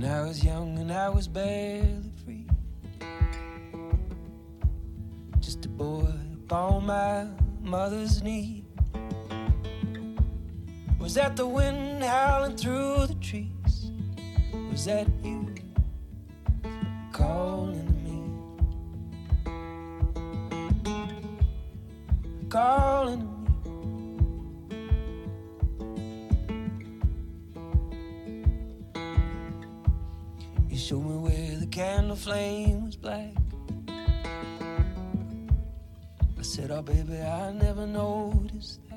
When I was young and I was barely free, just a boy upon my mother's knee. Was that the wind howling through the trees? Was that you calling to me? Calling to me. You showed me where the candle flame was black. I said, oh baby, I never noticed that.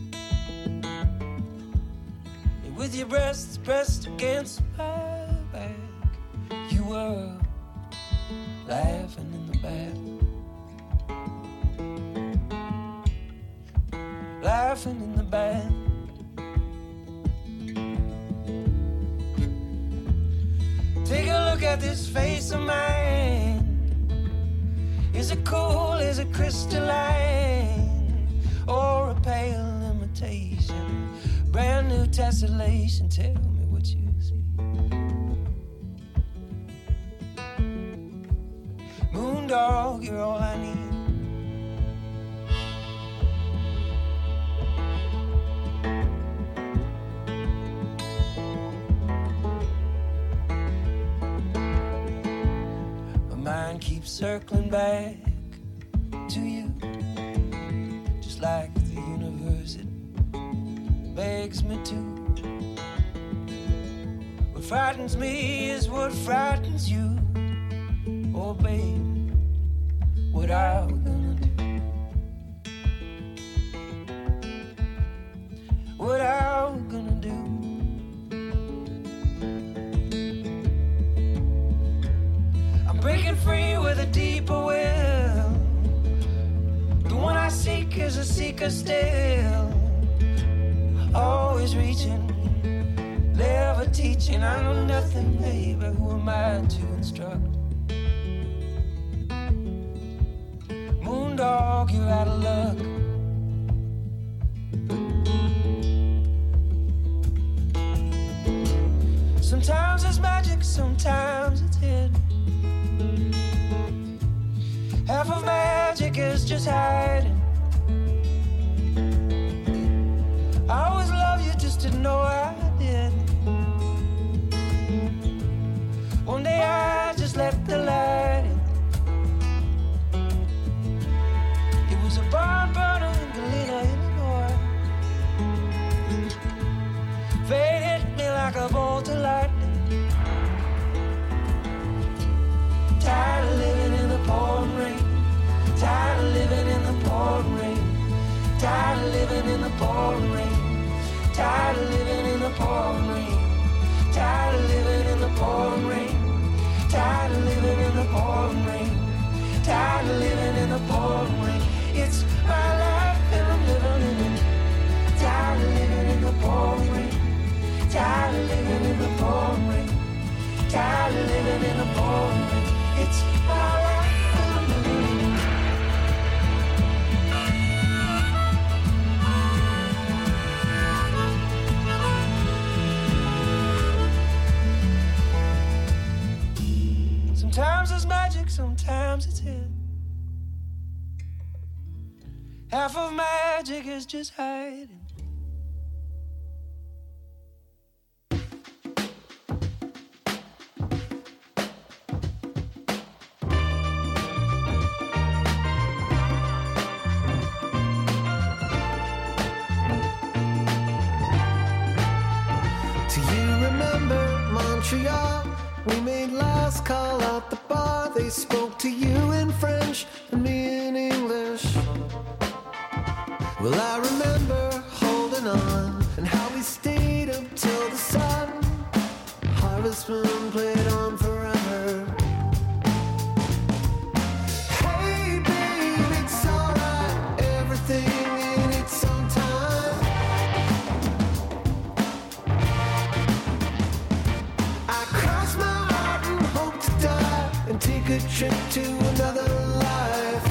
And with your breasts pressed against my back, you were laughing in the back. Laughing in the back. Take a look at this face of mine. Is it cool, is it crystalline, or a pale imitation? Brand new tessellation, tell me what you see. Moondog, you're all I need. Mind keeps circling back to you, just like the universe, it begs me to. What frightens me is what frightens you. Oh babe, what are we gonna do? What are we gonna do? Breaking free with a deeper will. The one I seek is a seeker still. Always reaching, never teaching. I know nothing, baby. Who am I to instruct? Moondog, you're out of luck. Sometimes it's magic, sometimes it's hidden. Half of magic is just hiding. I always loved you, just didn't know I did. One day I just let the light in. It was a barn burner in Galena, Illinois. Fate hit me like a bolt of lightning. Tired of living in the pouring rain. Tired of living in the pouring rain. Tired of living in the pouring rain. Tired of living in the pouring rain. Tired of living in the pouring rain. Tired of living in the pouring rain. Tired of living in the pouring rain. It's my life and I'm living in it. Tired of living in the pouring rain. Tired of living in the pouring rain. Tired of living in the pouring rain. It's my life and I'm living in it. Sometimes it's magic, sometimes it's hidden. Half of magic is just hiding. We made last call at the bar. They spoke to you in French and me in English. Well, I remember holding on and how we stayed up till the sun. Harvest Moon played on forever. Hey babe, it's alright, everything in its own time. I cross my heart and hope to die and take a trip to another life.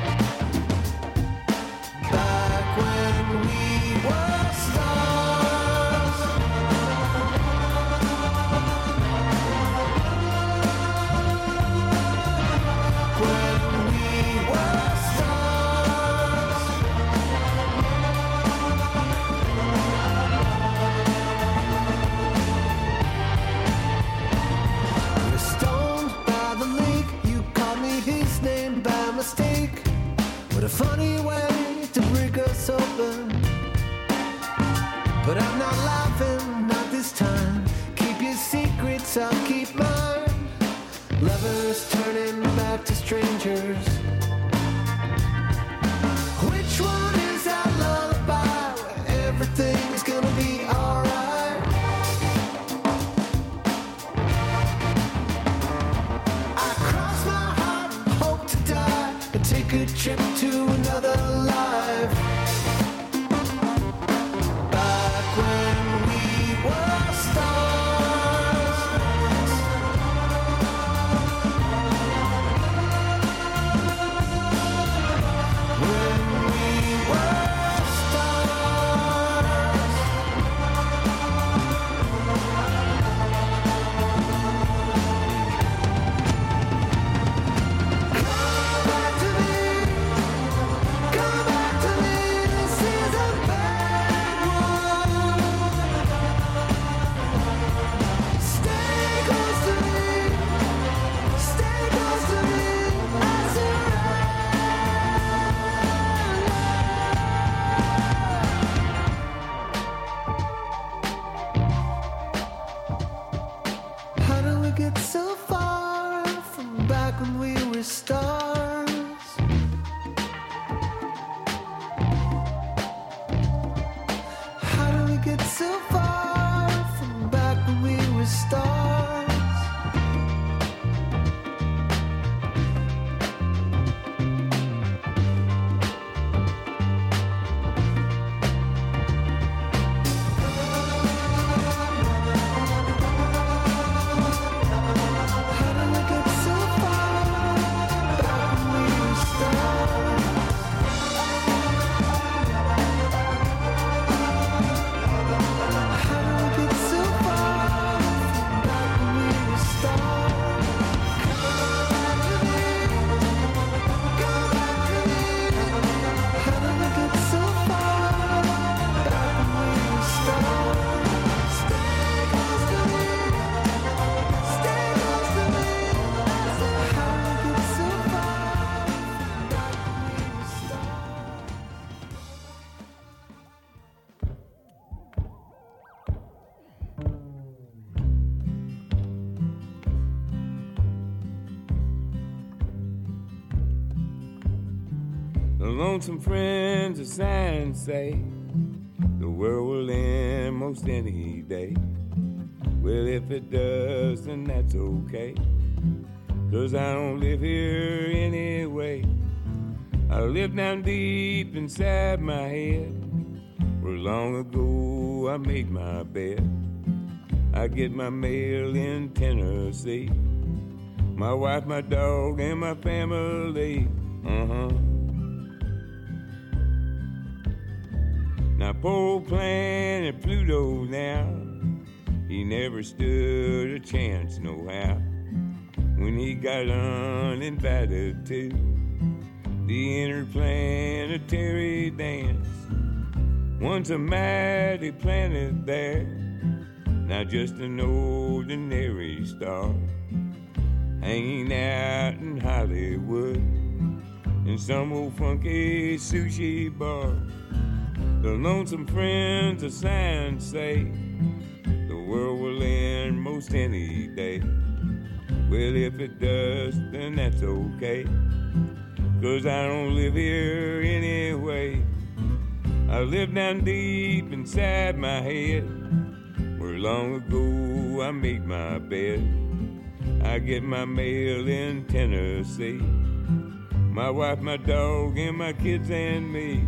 Back when we were stars. a funny way to break us open. But I'm not laughing, not this time. Keep your secrets, I'll keep mine. Lovers turning back to strangers. Which one is that lullaby where everything's gonna be alright? I cross my heart, hope to die, and take a trip to another life. Back when we were stars. When we were stars. Come back to me. Come back to me. This is a bad one. Stay close to me. Stay close to me. I surrender. How do we get so far from back when we were stars? How do we get so far from back when we were stars? How do we get so far back when we were stars? How do we get so far from back when we were stars? Come back to me. Come back to me. How do we get so far back when we were stars? Stay close to me. Stay close to me. How do we get so far back when we were stars? The lonesome friends of science say the world will end most any day. Well, if it does, then that's okay, 'cause I don't live here anyway. I live down deep inside my head, where long ago I made my bed. I get my mail in Tennessee, my wife, my dog, and my family. Now poor old planet Pluto now, he never stood a chance no how, when he got uninvited to the interplanetary dance. Once a mighty planet there, now just an ordinary star, hanging out in Hollywood in some old funky sushi bar. The lonesome friends of science say the world will end most any day. Well, if it does, then that's okay, 'cause I don't live here anyway. I live down deep inside my head, where long ago I made my bed. I get my mail in Tennessee, my wife, my dog, and my kids and me.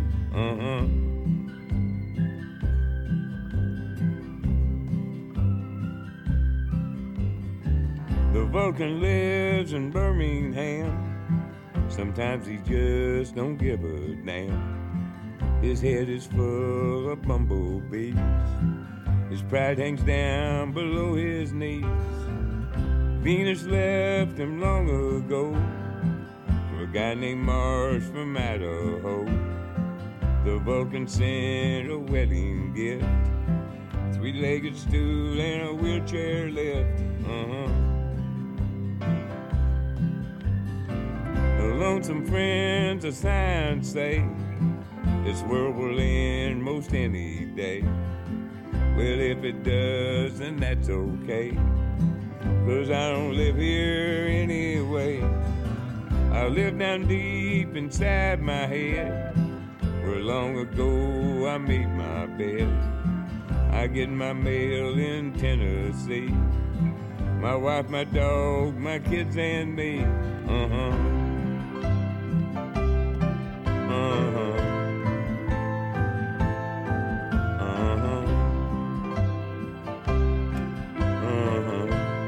The Vulcan lives in Birmingham. Sometimes he just don't give a damn. His head is full of bumblebees. His pride hangs down below his knees. Venus left him long ago for a guy named Mars from Idaho. The Vulcan sent a wedding gift, 3-legged stool and a wheelchair lift. The lonesome friends of science say this world will end most any day. Well, if it does, then that's okay, 'cause I don't live here anyway. I live down deep inside my head, where long ago I made my bed. I get my mail in Tennessee, my wife, my dog, my kids, and me. Uh-huh. Uh-huh. Uh-huh. Uh-huh.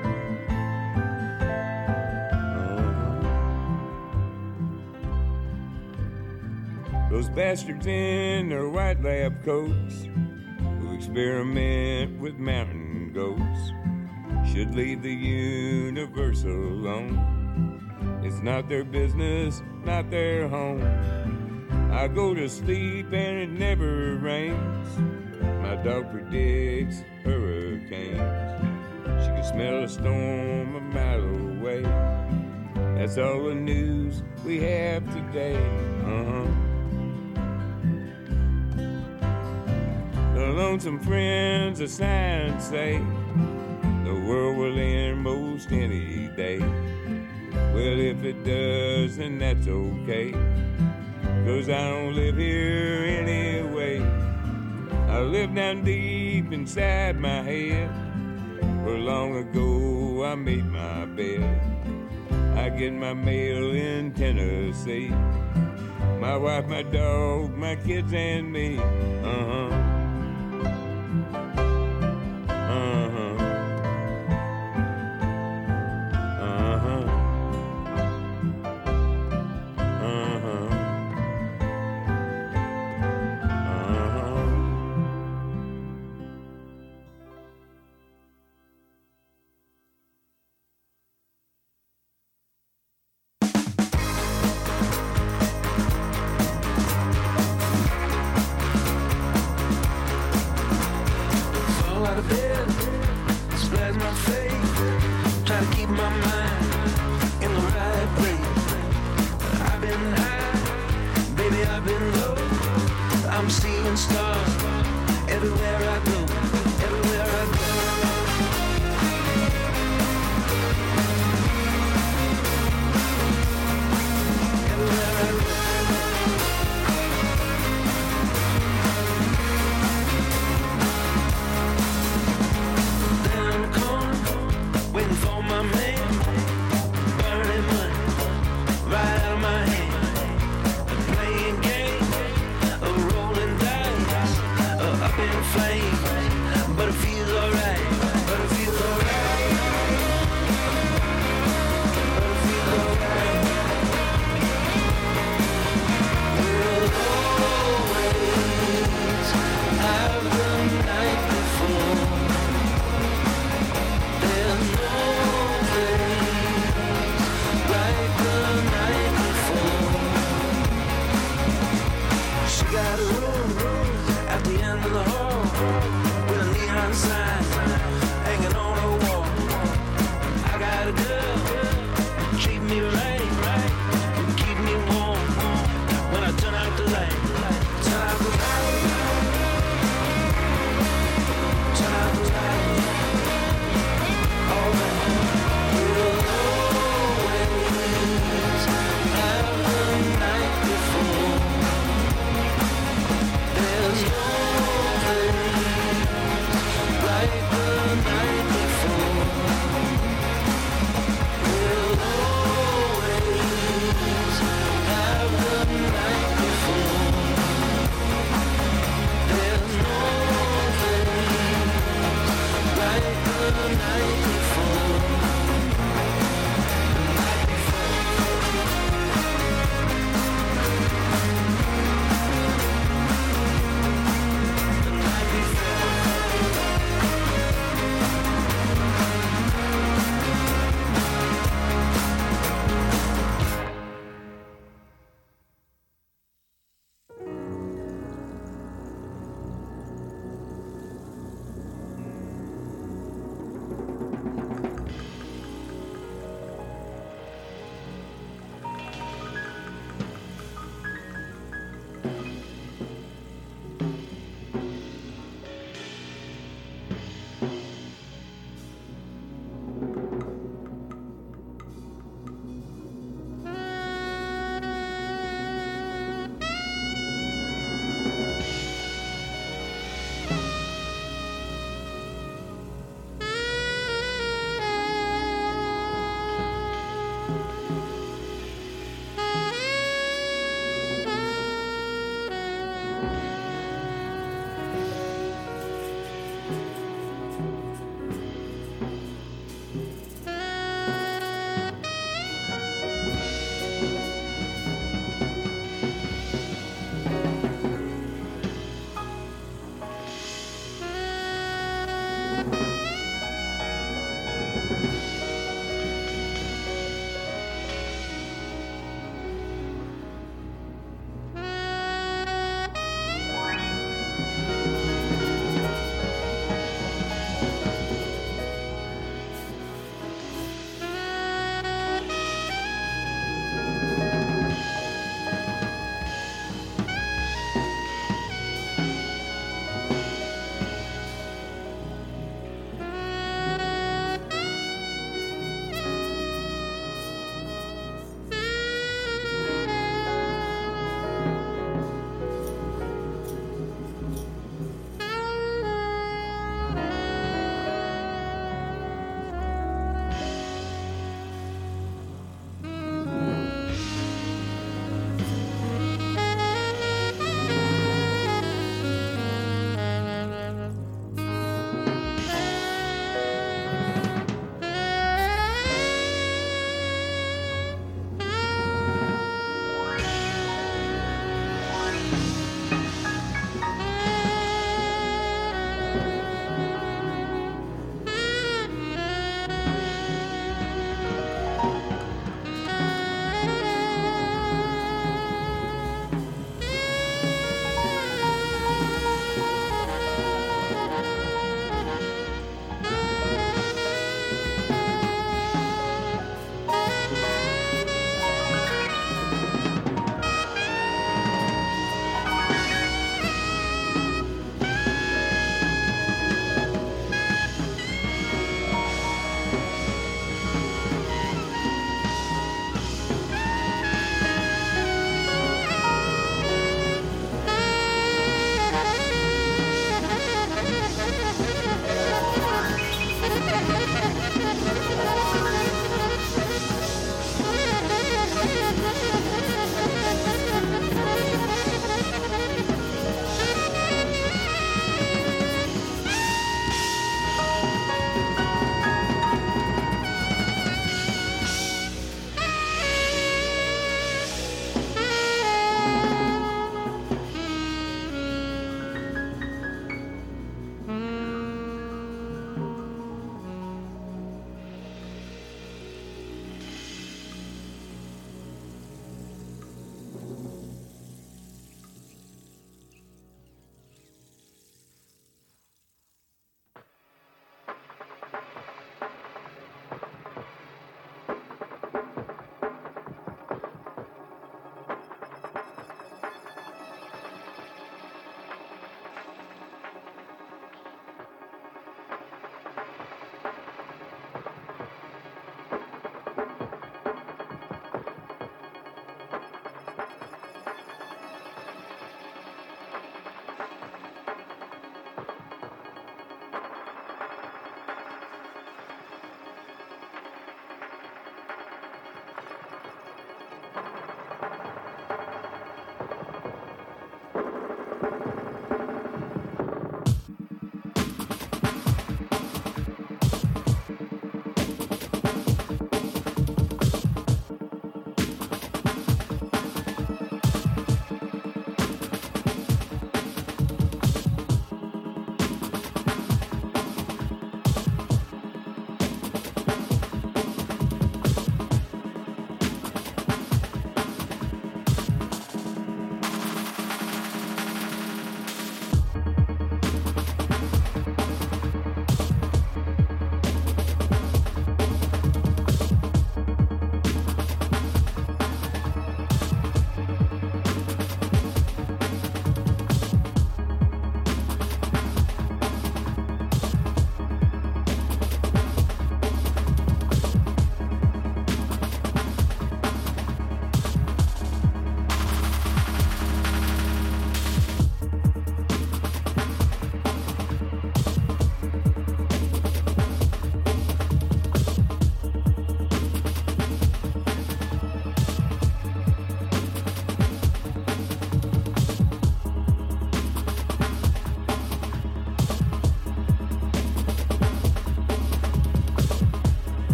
Uh-huh. Those bastards in their white lab coats who experiment with mountain goats should leave the universe alone. It's not their business, not their home. I go to sleep and it never rains. My dog predicts hurricanes. She can smell a storm a mile away. That's all the news we have today. Uh-huh. The lonesome friends of science say the world will end most any day. Well, if it does, then that's okay, 'cause I don't live here anyway. I live down deep inside my head, where long ago I made my bed. I get my mail in Tennessee, my wife, my dog, my kids, and me. Uh-huh. Got a room at the end of the hall with a neon sign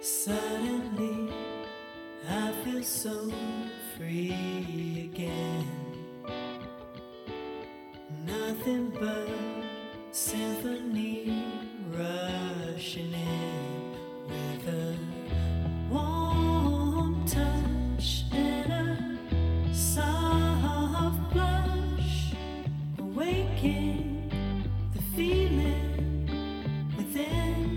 Suddenly, I feel so free again. Nothing but symphony rushing in with a warm touch and a soft blush, awaken the feeling within.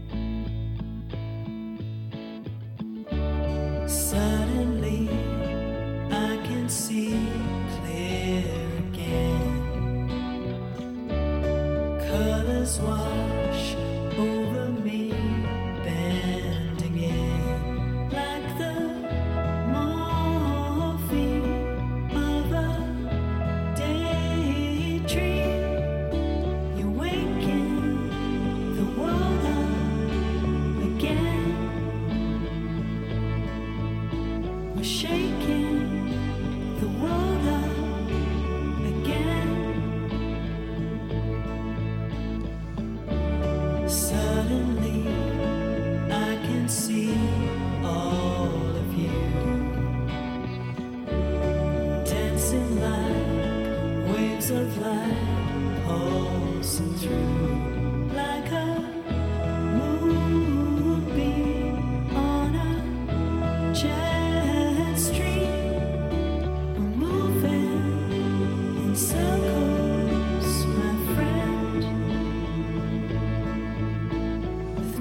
Suddenly, I can see clear again. Colors wash over me, bending in like the morphine of a daydream. You waken the world up again. We're shaking the world up again. Suddenly, I can see all of you dancing like waves of light, pulsing through like a moonbeam on a jet stream. We're moving in circles, my friend.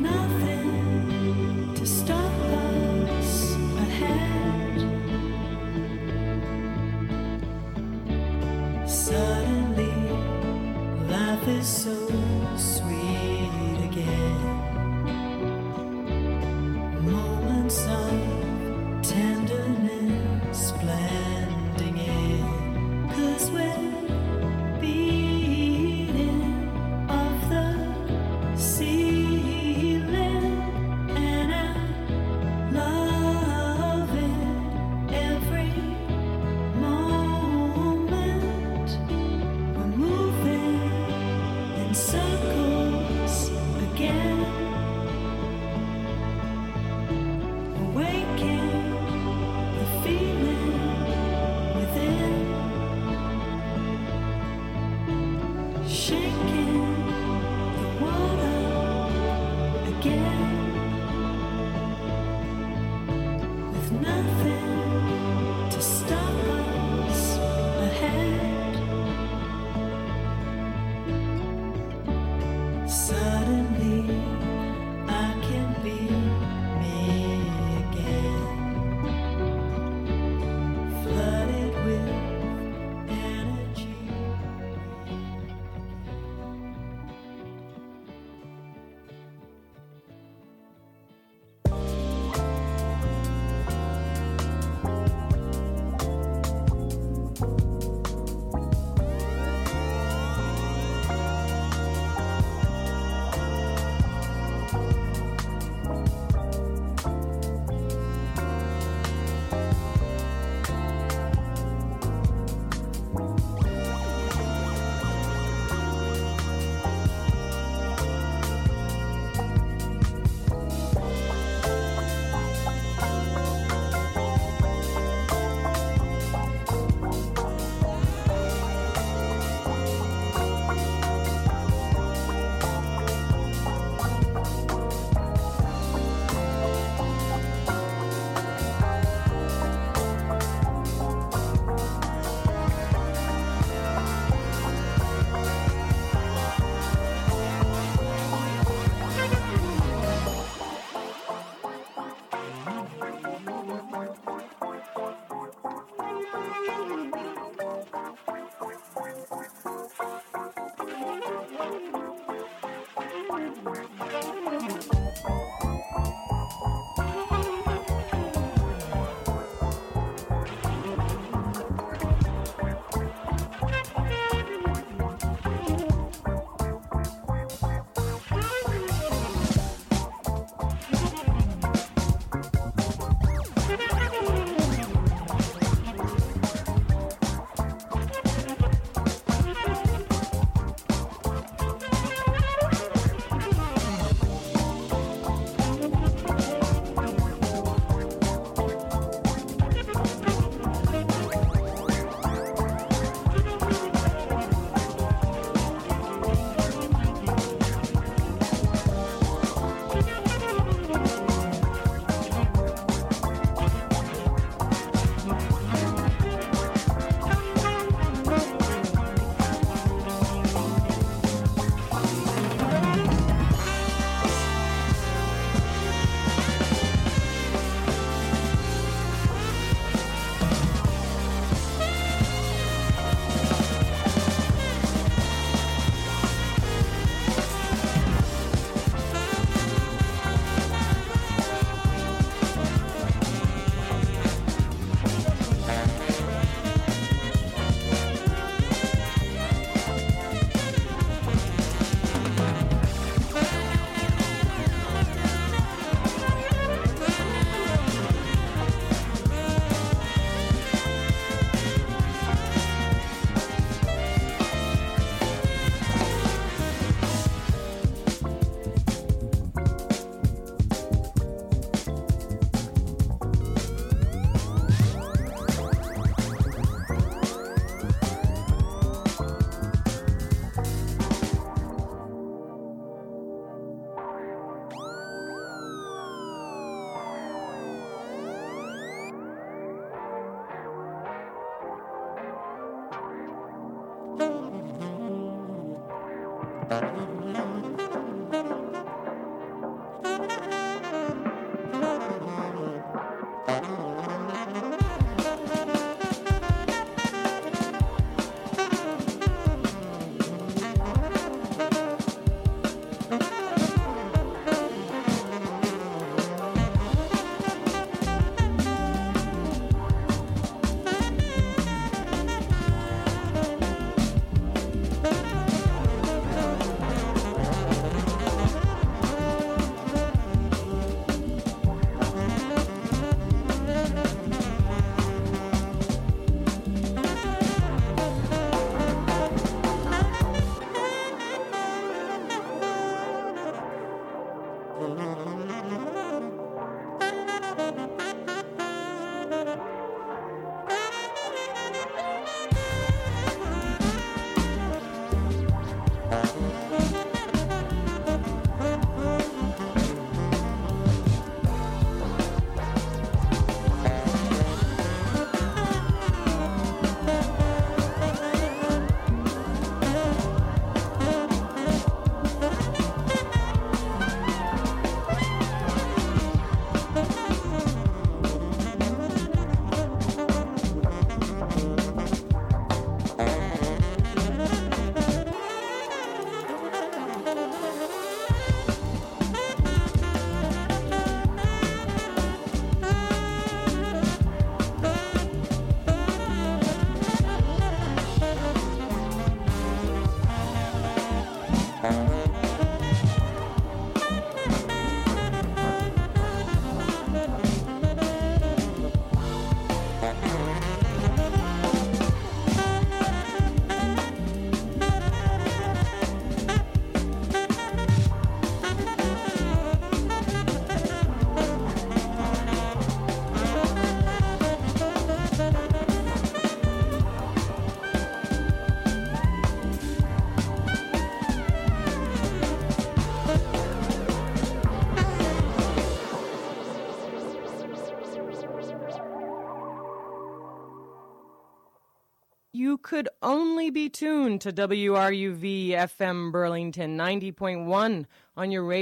You could only be tuned to WRUV FM Burlington 90.1 on your radio.